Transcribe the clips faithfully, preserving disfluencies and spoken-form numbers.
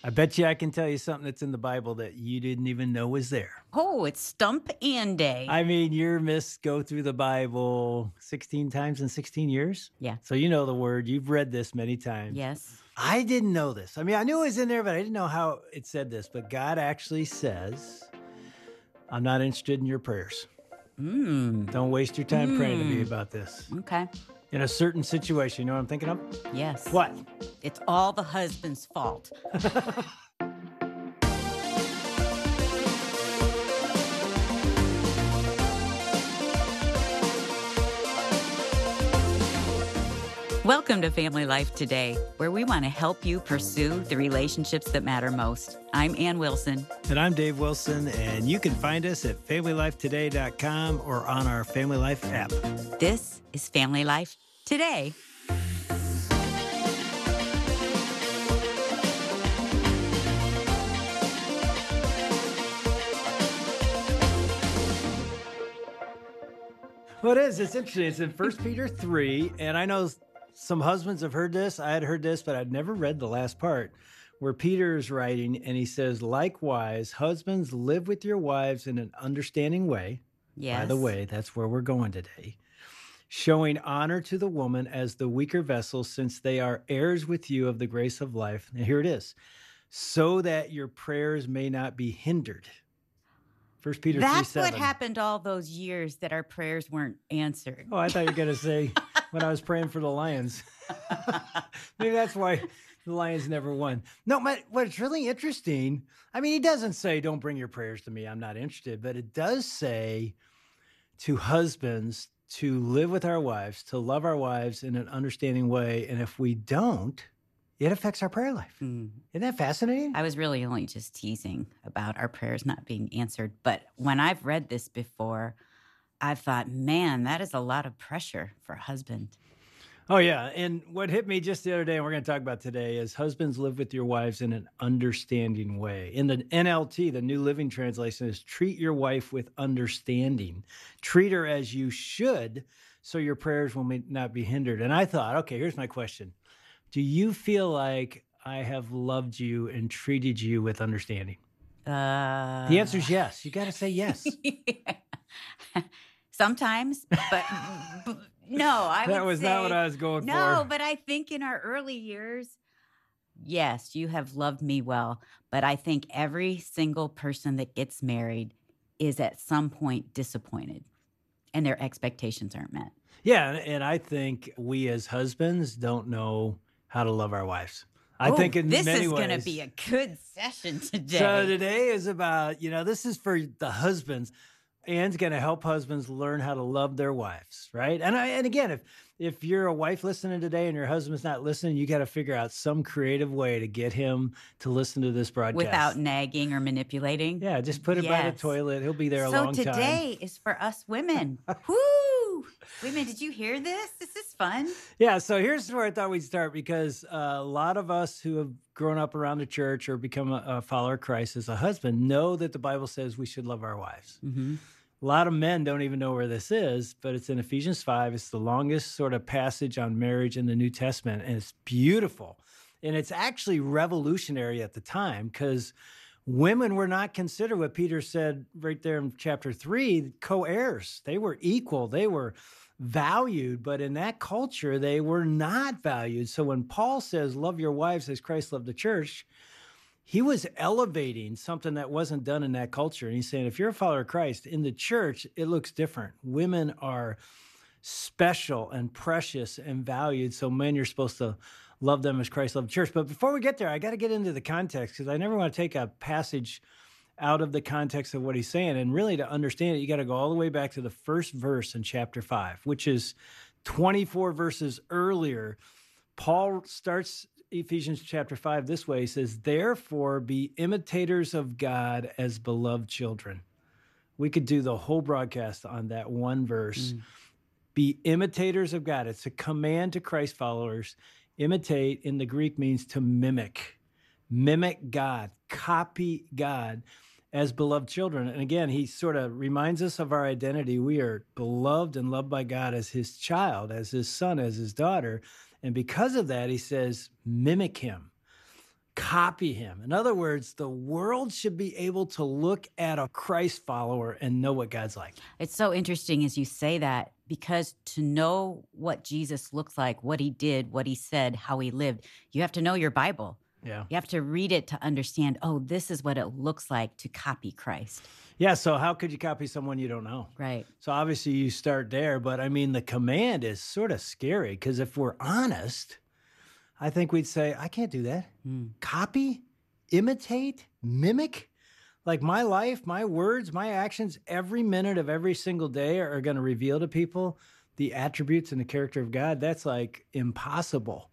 I bet you I can tell you something that's in the Bible that you didn't even know was there. Oh, it's Stump and Day. I mean, your Miss go through the Bible sixteen times in sixteen years. Yeah. So you know the word. You've read this many times. Yes. I didn't know this. I mean, I knew it was in there, but I didn't know how it said this. But God actually says, I'm not interested in your prayers. Mm. Don't waste your time Mm. praying to me about this. Okay. In a certain situation, you know what I'm thinking of? Yes. What? It's all the husband's fault. Welcome to Family Life Today, where we want to help you pursue the relationships that matter most. I'm Ann Wilson. And I'm Dave Wilson, and you can find us at family life today dot com or on our Family Life app. This is Family Life Today. Well, it is. It's interesting. It's in First Peter three, and I know some husbands have heard this. I had heard this, but I'd never read the last part where Peter is writing, and he says, likewise, husbands, live with your wives in an understanding way. Yes. By the way, that's where we're going today. Showing honor to the woman as the weaker vessel, since they are heirs with you of the grace of life. And here it is. So that your prayers may not be hindered. First Peter three That's seven. what happened all those years that our prayers weren't answered. Oh, I thought you were going to say when I was praying for the Lions. Maybe that's why the Lions never won. No, but what's really interesting, I mean, he doesn't say, don't bring your prayers to me, I'm not interested. But it does say to husbands to live with our wives, to love our wives in an understanding way. And if we don't, it affects our prayer life. Mm. Isn't that fascinating? I was really only just teasing about our prayers not being answered. But when I've read this before, I've thought, man, that is a lot of pressure for a husband. Oh, yeah. And what hit me just the other day, and we're going to talk about today, is husbands live with your wives in an understanding way. In the N L T, the New Living Translation, is treat your wife with understanding. Treat her as you should, so your prayers will not be hindered. And I thought, okay, here's my question. Do you feel like I have loved you and treated you with understanding? Uh, the answer is yes. You got to say yes. Sometimes, but, but no, I that would was say, not what I was going no, for. No, but I think in our early years, yes, you have loved me well. But I think every single person that gets married is at some point disappointed and their expectations aren't met. Yeah, and I think we as husbands don't know how to love our wives. I oh, think in this many is ways. going to be a good session today. So today is about, you know, this is for the husbands. Ann's going to help husbands learn how to love their wives, right? And I, and again, if if you're a wife listening today and your husband's not listening, you got to figure out some creative way to get him to listen to this broadcast. Without nagging or manipulating. Yeah, just put it yes. by the toilet. He'll be there a so long time. So today is for us women. Woo! Women, did you hear this? This is fun. Yeah, so here's where I thought we'd start, because uh, a lot of us who have grown up around the church or become a, a follower of Christ as a husband know that the Bible says we should love our wives. Mm-hmm. A lot of men don't even know where this is, but it's in Ephesians five. It's the longest sort of passage on marriage in the New Testament, and it's beautiful. And it's actually revolutionary at the time, because women were not considered, what Peter said right there in chapter three, co-heirs. They were equal. They were valued, but in that culture, they were not valued. So when Paul says, love your wives as Christ loved the church, he was elevating something that wasn't done in that culture. And he's saying, if you're a follower of Christ, in the church, it looks different. Women are special and precious and valued. So men, you're supposed to love them as Christ loved the church. But before we get there, I got to get into the context, because I never want to take a passage out of the context of what he's saying. And really, to understand it, you got to go all the way back to the first verse in chapter five, which is twenty-four verses earlier. Paul starts Ephesians chapter five this way. He says, therefore be imitators of God as beloved children. We could do the whole broadcast on that one verse. Mm. Be imitators of God. It's a command to Christ followers. Imitate in the Greek means to mimic. Mimic God. Copy God as beloved children. And again, he sort of reminds us of our identity. We are beloved and loved by God as his child, as his son, as his daughter. And because of that, he says, mimic him. copy him. In other words, the world should be able to look at a Christ follower and know what God's like. It's so interesting as you say that, because to know what Jesus looks like, what he did, what he said, how he lived, you have to know your Bible. Yeah. You have to read it to understand, oh, this is what it looks like to copy Christ. Yeah, so how could you copy someone you don't know? Right. So obviously you start there, but I mean, the command is sort of scary because if we're honest, I think we'd say, I can't do that. Mm. Copy, imitate, mimic. Like my life, my words, my actions, every minute of every single day are going to reveal to people the attributes and the character of God. That's like impossible.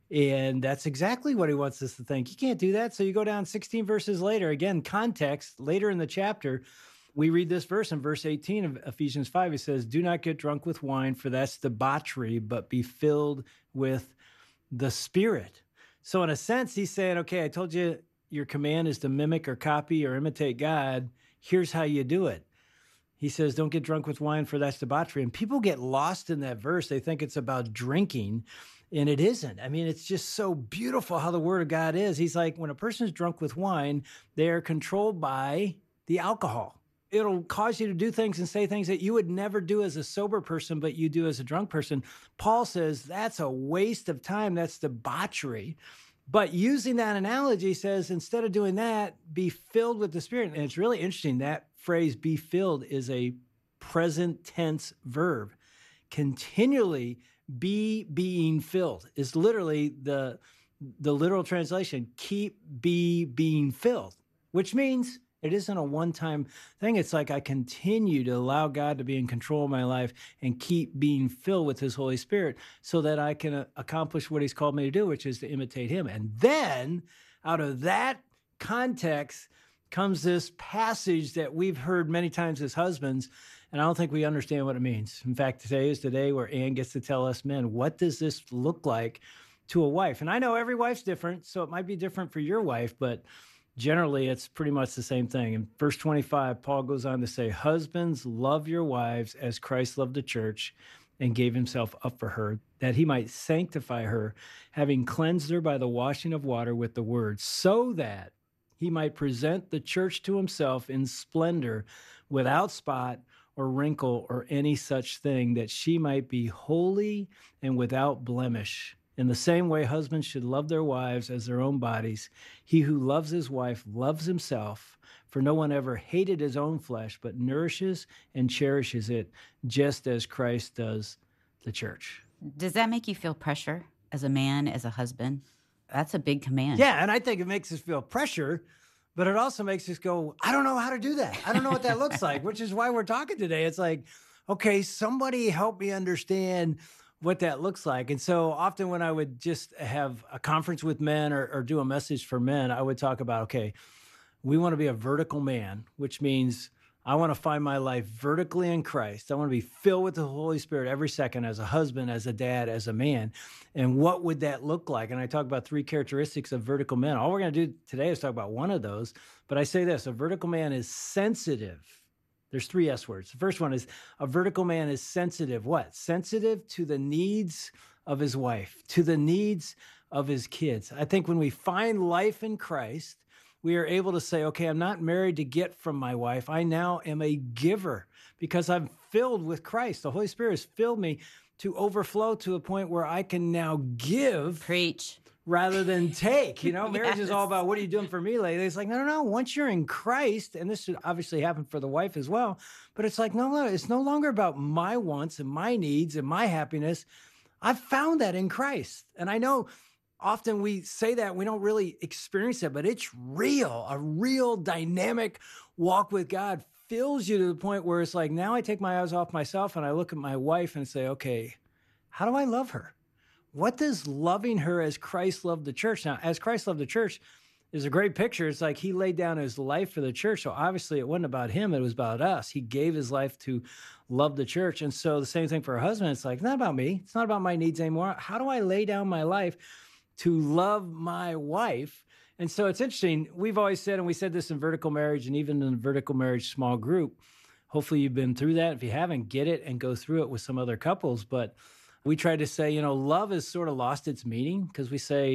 And that's exactly what he wants us to think. You can't do that. So you go down sixteen verses later, again, context, later in the chapter, we read this verse in verse eighteen of Ephesians five. It says, do not get drunk with wine, for that's debauchery, but be filled with the Spirit. So in a sense, he's saying, okay, I told you your command is to mimic or copy or imitate God. Here's how you do it. He says, don't get drunk with wine, for that's debauchery. And people get lost in that verse. They think it's about drinking, and it isn't. I mean, it's just so beautiful how the word of God is. He's like, when a person is drunk with wine, they are controlled by the alcohol. It'll cause you to do things and say things that you would never do as a sober person, but you do as a drunk person. Paul says that's a waste of time. That's debauchery. But using that analogy, he says, instead of doing that, be filled with the Spirit. And it's really interesting. That phrase, be filled, is a present tense verb. Continually be being filled is literally the, the literal translation. Keep be being filled, which means it isn't a one-time thing. It's like I continue to allow God to be in control of my life and keep being filled with his Holy Spirit so that I can uh, accomplish what he's called me to do, which is to imitate him. And then out of that context comes this passage that we've heard many times as husbands, and I don't think we understand what it means. In fact, today is the day where Ann gets to tell us men, what does this look like to a wife? And I know every wife's different, so it might be different for your wife, but generally, it's pretty much the same thing. In verse twenty-five, Paul goes on to say, husbands, love your wives as Christ loved the church and gave himself up for her, that he might sanctify her, having cleansed her by the washing of water with the word, so that he might present the church to himself in splendor, without spot or wrinkle or any such thing, that she might be holy and without blemish. In the same way, husbands should love their wives as their own bodies. He who loves his wife loves himself, for no one ever hated his own flesh, but nourishes and cherishes it, just as Christ does the church. Does that make you feel pressure as a man, as a husband? That's a big command. Yeah, and I think it makes us feel pressure, but it also makes us go, I don't know how to do that. I don't know what that looks like, which is why we're talking today. It's like, okay, somebody help me understand what that looks like. And so often when I would just have a conference with men or, or do a message for men, I would talk about, okay, we want to be a vertical man, which means I want to find my life vertically in Christ. I want to be filled with the Holy Spirit every second as a husband, as a dad, as a man. And what would that look like? And I talk about three characteristics of vertical men. All we're going to do today is talk about one of those. But I say this, a vertical man is sensitive. There's three S words. The first one is a vertical man is sensitive. What? Sensitive to the needs of his wife, to the needs of his kids. I think when we find life in Christ, we are able to say, okay, I'm not married to get from my wife. I now am a giver because I'm filled with Christ. The Holy Spirit has filled me to overflow to a point where I can now give. Preach. Rather than take, you know, marriage Yes. is all about what are you doing for me lately? It's like, no, no, no. Once you're in Christ, and this should obviously happen for the wife as well, but it's like, no, no, it's no longer about my wants and my needs and my happiness. I've found that in Christ. And I know often we say that we don't really experience it, but it's real. A real dynamic walk with God fills you to the point where it's like, now I take my eyes off myself and I look at my wife and say, okay, how do I love her? What does loving her as Christ loved the church? Now, as Christ loved the church is a great picture. It's like he laid down his life for the church. So obviously it wasn't about him. It was about us. He gave his life to love the church. And so the same thing for a husband. It's like, it's not about me. It's not about my needs anymore. How do I lay down my life to love my wife? And so it's interesting. We've always said, and we said this in vertical marriage and even in the vertical marriage small group, hopefully you've been through that. If you haven't, get it and go through it with some other couples. But we try to say, you know, love has sort of lost its meaning because we say,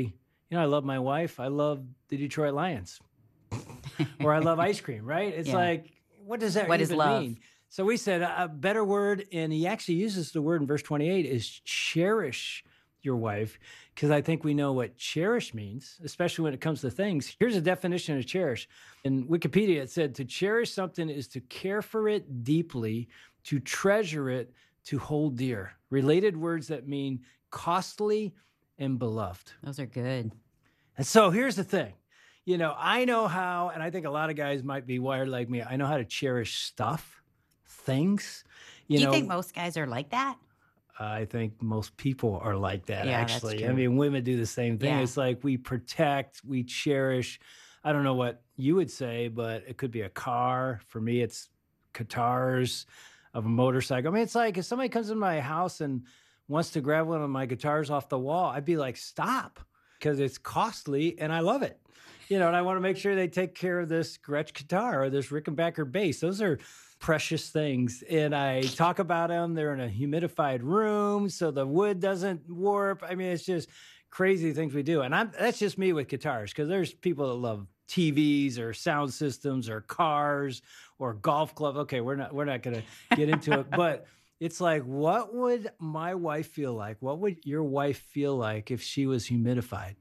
you know, I love my wife. I love the Detroit Lions. Or I love ice cream, right? It's Yeah. like, what does that What is even love? mean? So we said a better word, and he actually uses the word in verse twenty-eight is cherish your wife, because I think we know what cherish means, especially when it comes to things. Here's a definition of cherish. In Wikipedia, it said to cherish something is to care for it deeply, to treasure it, to hold dear. Related words that mean costly and beloved. Those are good. And so here's the thing. You know, I know how, and I think a lot of guys might be wired like me. I know how to cherish stuff, things. You Do you know, think most guys are like that? I think most people are like that, Yeah, that's actually. true. I mean, women do the same thing. Yeah. It's like we protect, we cherish. I don't know what you would say, but it could be a car. For me, it's guitars of a motorcycle. I mean, it's like if somebody comes in my house and wants to grab one of my guitars off the wall, I'd be like, stop, because it's costly and I love it. You know, and I want to make sure they take care of this Gretsch guitar or this Rickenbacker bass. Those are precious things. And I talk about them. They're in a humidified room, so the wood doesn't warp. I mean, it's just crazy things we do. And I'm, that's just me with guitars, because there's people that love T Vs or sound systems or cars or golf club. Okay, we're not we're not going to get into it, but it's like, what would my wife feel like? What would your wife feel like if she was humidified?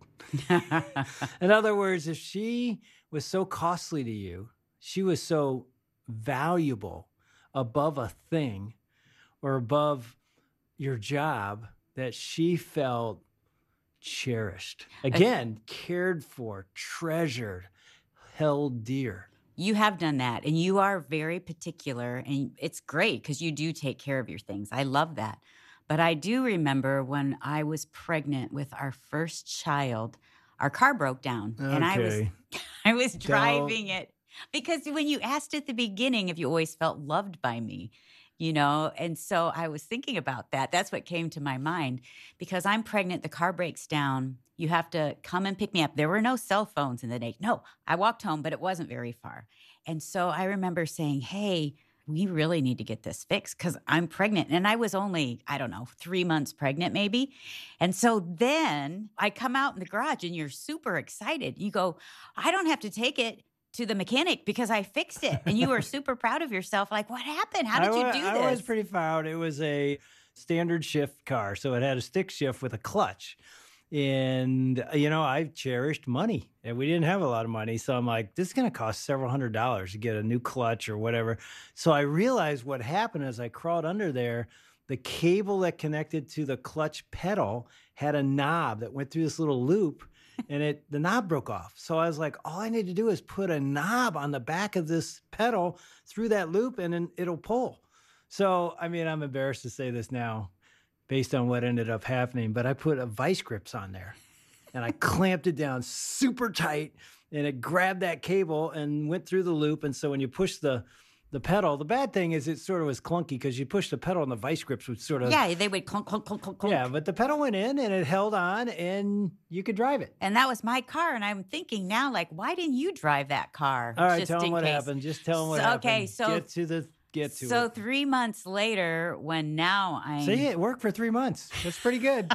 In other words, if she was so costly to you, she was so valuable above a thing or above your job, that she felt cherished, again, cared for, treasured, held dear. You have done that, and you are very particular, and it's great because you do take care of your things. I love that. But I do remember when I was pregnant with our first child, our car broke down, and I was Okay. I was driving it, because when you asked at the beginning if you always felt loved by me, you know, and so I was thinking about that. That's what came to my mind, because I'm pregnant, the car breaks down. You have to come and pick me up. There were no cell phones in the day. No, I walked home, but it wasn't very far. And so I remember saying, hey, we really need to get this fixed because I'm pregnant. And I was only, I don't know, three months pregnant maybe. And so then I come out in the garage and you're super excited. You go, I don't have to take it to the mechanic because I fixed it. And you were super proud of yourself. Like, what happened? How did I you wa- do I was this? pretty proud. It was a standard shift car, so it had a stick shift with a clutch. And, uh, you know, I've cherished money, and we didn't have a lot of money. So I'm like, this is going to cost several hundred dollars to get a new clutch or whatever. So I realized what happened as I crawled under there. The cable that connected to the clutch pedal had a knob that went through this little loop, and it the knob broke off. So I was like, all I need to do is put a knob on the back of this pedal through that loop, and then it'll pull. So, I mean, I'm embarrassed to say this now based on what ended up happening, but I put a vice grips on there and I clamped it down super tight, and it grabbed that cable and went through the loop. And so when you push the the pedal, the bad thing is it sort of was clunky because you push the pedal and the vice grips would sort of, Yeah, they would clunk, clunk, clunk, clunk, clunk. yeah, but the pedal went in and it held on and you could drive it. And that was my car. And I'm thinking now, like, why didn't you drive that car? All right, Just tell them in what case. happened. Just tell them what So- happened. okay, so- get to the get to So it. three months later, when now I'm See, it worked for three months. That's pretty good.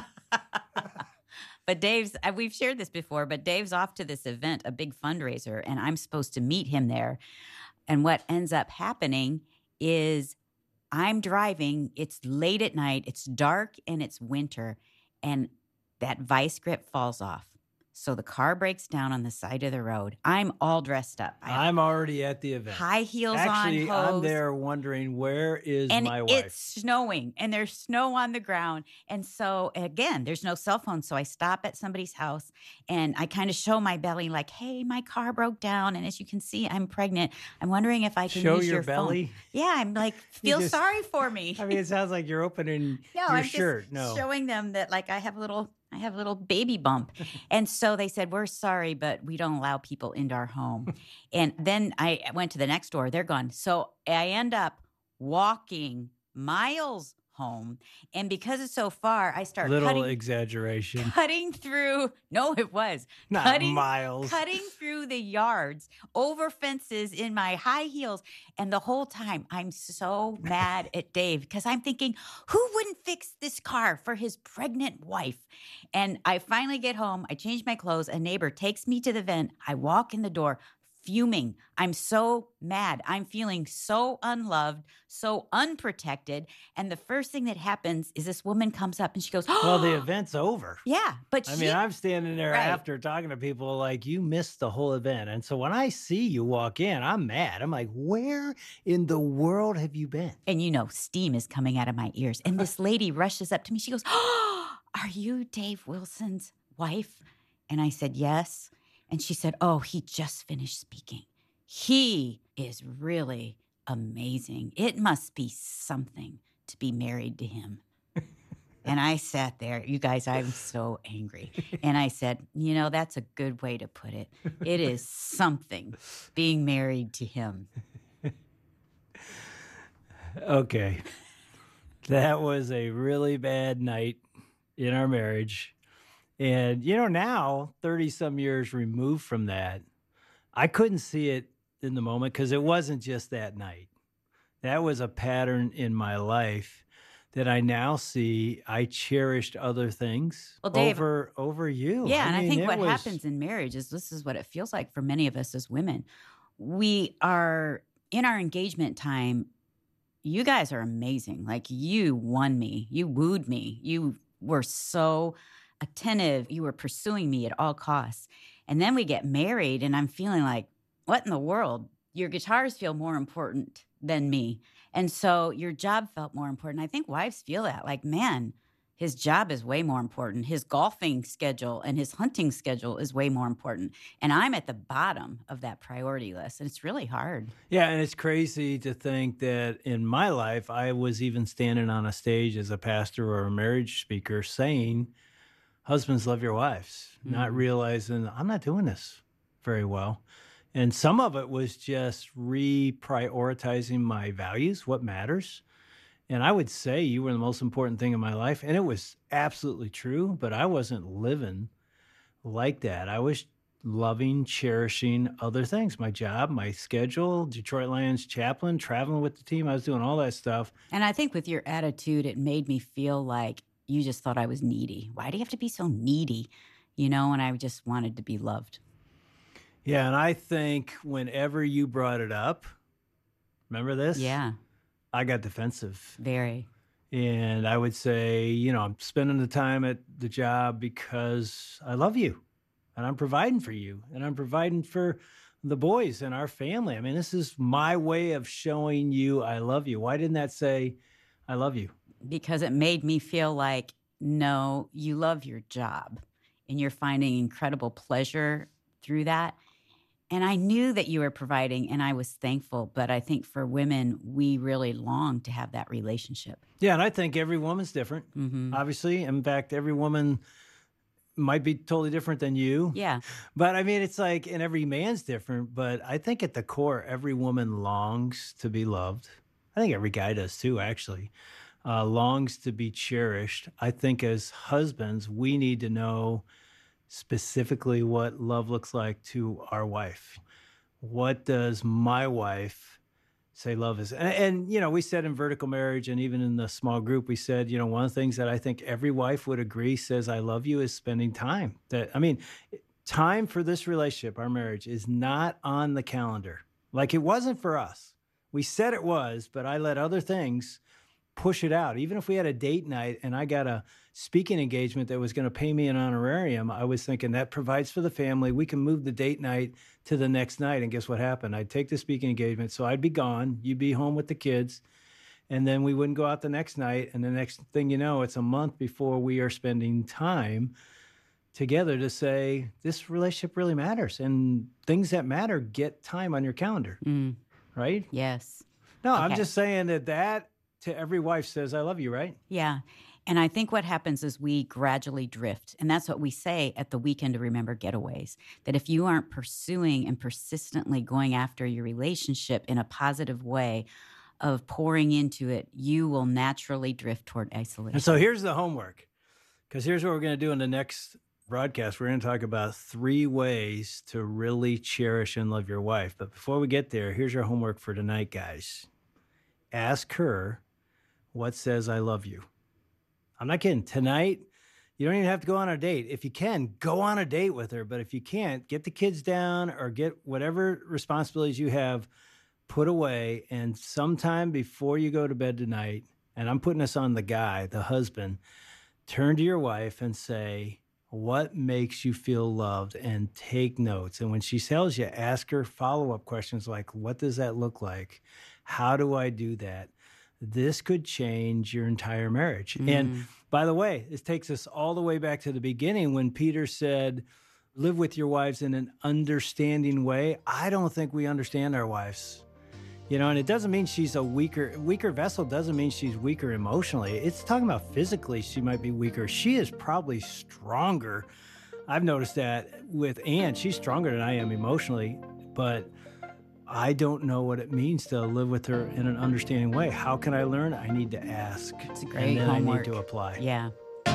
But Dave's, uh, we've shared this before, but Dave's off to this event, a big fundraiser, and I'm supposed to meet him there. And what ends up happening is I'm driving, it's late at night, it's dark, and it's winter, and that vice grip falls off. So the car breaks down on the side of the road. I'm all dressed up. I have I'm already at the event. high heels Actually, on, hose. I'm there wondering, where is And my wife? it's snowing and there's snow on the ground. And so again, there's no cell phone. So I stop at somebody's house and I kind of show my belly like, hey, my car broke down. And as you can see, I'm pregnant. I'm wondering if I can Show use your, your belly. phone. Yeah, I'm like, feel just- sorry for me. I mean, it sounds like you're opening no, your I'm shirt. just No. showing them that like I have a little I have a little baby bump. And so they said, we're sorry, but we don't allow people into our home. And then I went to the next door. They're gone. So I end up walking miles home. And because it's so far, I start Little cutting, exaggeration. cutting through. No, it was Not cutting, miles. cutting through the yards, over fences in my high heels. And the whole time I'm so mad at Dave because I'm thinking, who wouldn't fix this car for his pregnant wife? And I finally get home. I change my clothes. A neighbor takes me to the vent. I walk in the door. Fuming. I'm so mad. I'm feeling so unloved, so unprotected. And the first thing that happens is this woman comes up and she goes, oh, Well, the event's over. yeah. But I she, mean, I'm standing there Right. after talking to people like, you missed the whole event. And so when I see you walk in, I'm mad. I'm like, where in the world have you been? and you know, steam is coming out of my ears. And this lady rushes up to me. She goes, oh, are you Dave Wilson's wife? And I said, yes. And she said, oh, he just finished speaking. He is really amazing. It must be something to be married to him. And I sat there. You guys, I'm so angry. And I said, you know, that's a good way to put it. It is something being married to him. Okay. That was a really bad night in our marriage. And, you know, now, thirty some years removed from that, I couldn't see it in the moment because it wasn't just that night. That was a pattern in my life that I now see. I cherished other things Well, Dave, over over you. Yeah, and I mean, think it what was- happens in marriage is this is what it feels like for many of us as women. We are in our engagement time. You guys are amazing. Like you won me. You wooed me. You were so attentive. You were pursuing me at all costs. And then we get married and I'm feeling like, what in the world? Your guitars feel more important than me. And so your job felt more important. I think wives feel that like, man, his job is way more important. His golfing schedule and his hunting schedule is way more important. And I'm at the bottom of that priority list. And it's really hard. Yeah, and it's crazy to think that in my life, I was even standing on a stage as a pastor or a marriage speaker saying, husbands, love your wives, mm-hmm. not realizing I'm not doing this very well. And some of it was just reprioritizing my values, what matters. And I would say you were the most important thing in my life. And it was absolutely true, but I wasn't living like that. I was loving, cherishing other things, my job, my schedule, Detroit Lions chaplain, traveling with the team. I was doing all that stuff. And I think with your attitude, it made me feel like you just thought I was needy. Why do you have to be so needy? You know, and I just wanted to be loved. Yeah, and I think whenever you brought it up, remember this? Yeah. I got defensive. Very. And I would say, you know, I'm spending the time at the job because I love you and I'm providing for you and I'm providing for the boys and our family. I mean, this is my way of showing you I love you. Why didn't that say I love you? Because it made me feel like, no, you love your job and you're finding incredible pleasure through that. And I knew that you were providing and I was thankful. But I think for women, we really long to have that relationship. Yeah, and I think every woman's different, mm-hmm. obviously. In fact, every woman might be totally different than you. Yeah. But I mean, it's like, and every man's different. But I think at the core, every woman longs to be loved. I think every guy does too, actually. Uh, longs to be cherished. I think as husbands, we need to know specifically what love looks like to our wife. What does my wife say love is? And, and, you know, we said in Vertical Marriage and even in the small group, we said, you know, one of the things that I think every wife would agree says I love you is spending time. That, I mean, time for this relationship, our marriage, is not on the calendar. Like it wasn't for us. We said it was, but I let other things push it out. Even if we had a date night and I got a speaking engagement that was going to pay me an honorarium, I was thinking that provides for the family. We can move the date night to the next night. And guess what happened? I'd take the speaking engagement. So I'd be gone. You'd be home with the kids. And then we wouldn't go out the next night. And the next thing you know, it's a month before we are spending time together to say, this relationship really matters. And things that matter get time on your calendar. Mm. Right? Yes. No, Okay. I'm just saying that that to every wife says, I love you, right? Yeah. And I think what happens is we gradually drift. And that's what we say at the Weekend to Remember Getaways, that if you aren't pursuing and persistently going after your relationship in a positive way, of pouring into it, you will naturally drift toward isolation. And so here's the homework, because here's what we're going to do in the next broadcast. We're going to talk about three ways to really cherish and love your wife. But before we get there, here's your homework for tonight, guys. Ask her what says I love you. I'm not kidding. Tonight, you don't even have to go on a date. If you can, go on a date with her. But if you can't, get the kids down or get whatever responsibilities you have put away. And sometime before you go to bed tonight, and I'm putting this on the guy, the husband, turn to your wife and say, what makes you feel loved, and take notes. And when she tells you, ask her follow-up questions like, what does that look like? How do I do that? This could change your entire marriage. Mm. And by the way, this takes us all the way back to the beginning when Peter said, live with your wives in an understanding way. I don't think we understand our wives. You know, and it doesn't mean she's a weaker, weaker vessel doesn't mean she's weaker emotionally. It's talking about physically she might be weaker. She is probably stronger. I've noticed that with Ann. She's stronger than I am emotionally, but I don't know what it means to live with her in an understanding way. How can I learn? I need to ask. It's a great and then homework. I need to apply. Yeah.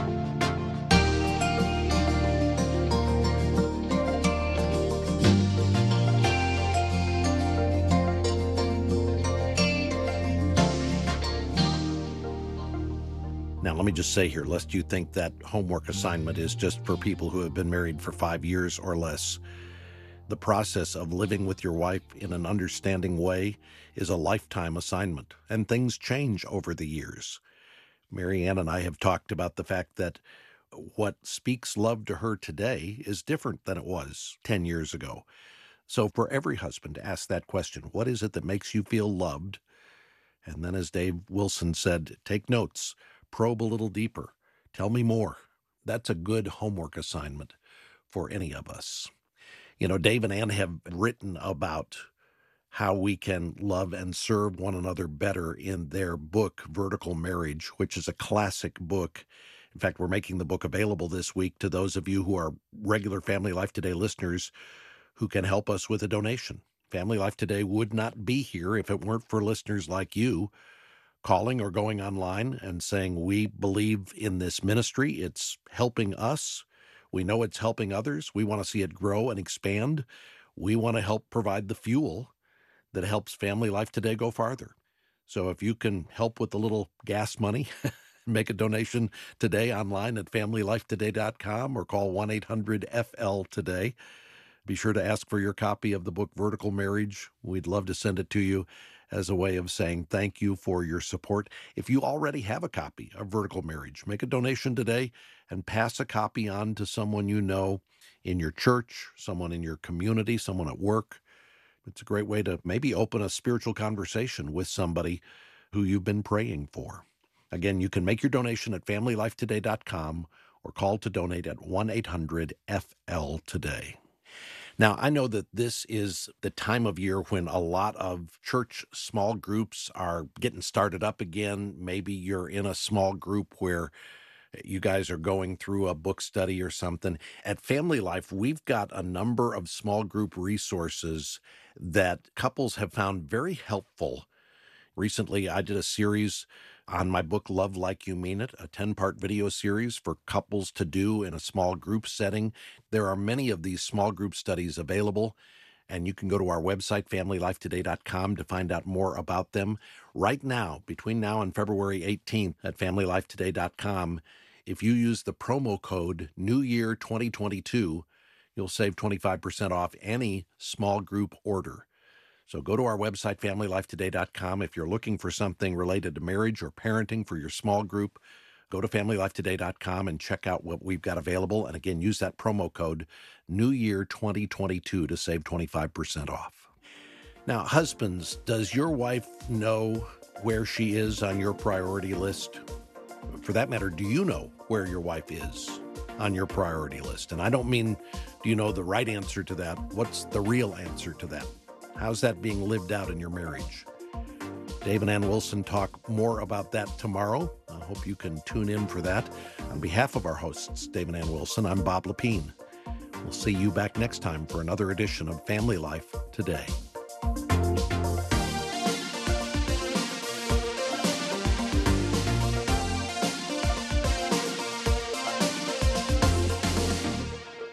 Now, let me just say here, lest you think that homework assignment is just for people who have been married for five years or less. The process of living with your wife in an understanding way is a lifetime assignment, and things change over the years. Mary Ann and I have talked about the fact that what speaks love to her today is different than it was ten years ago. So for every husband to ask that question, what is it that makes you feel loved? And then, as Dave Wilson said, take notes, probe a little deeper, tell me more. That's a good homework assignment for any of us. You know, Dave and Ann have written about how we can love and serve one another better in their book, Vertical Marriage, which is a classic book. In fact, we're making the book available this week to those of you who are regular Family Life Today listeners who can help us with a donation. Family Life Today would not be here if it weren't for listeners like you calling or going online and saying, we believe in this ministry. It's helping us. We know it's helping others. We want to see it grow and expand. We want to help provide the fuel that helps Family Life Today go farther. So if you can help with a little gas money, make a donation today online at family life today dot com or call one eight hundred F L today. Be sure to ask for your copy of the book Vertical Marriage. We'd love to send it to you as a way of saying thank you for your support. If you already have a copy of Vertical Marriage, make a donation today and pass a copy on to someone you know in your church, someone in your community, someone at work. It's a great way to maybe open a spiritual conversation with somebody who you've been praying for. Again, you can make your donation at family life today dot com or call to donate at one eight hundred F L today. Now, I know that this is the time of year when a lot of church small groups are getting started up again. Maybe you're in a small group where you guys are going through a book study or something. At Family Life, we've got a number of small group resources that couples have found very helpful. Recently, I did a series on my book, Love Like You Mean It, a ten-part video series for couples to do in a small group setting. There are many of these small group studies available, and you can go to our website, family life today dot com, to find out more about them. Right now, between now and February eighteenth at family life today dot com, if you use the promo code New Year twenty twenty-two, you'll save twenty-five percent off any small group order. So go to our website, family life today dot com. If you're looking for something related to marriage or parenting for your small group, go to family life today dot com and check out what we've got available. And again, use that promo code New Year twenty twenty-two to save twenty-five percent off. Now, husbands, does your wife know where she is on your priority list? For that matter, do you know where your wife is on your priority list? And I don't mean, do you know the right answer to that? What's the real answer to that? How's that being lived out in your marriage? Dave and Ann Wilson talk more about that tomorrow. I hope you can tune in for that. On behalf of our hosts, Dave and Ann Wilson, I'm Bob Lepine. We'll see you back next time for another edition of Family Life Today.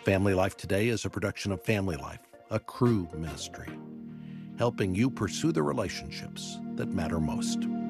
Family Life Today is a production of Family Life, a Cru ministry, helping you pursue the relationships that matter most.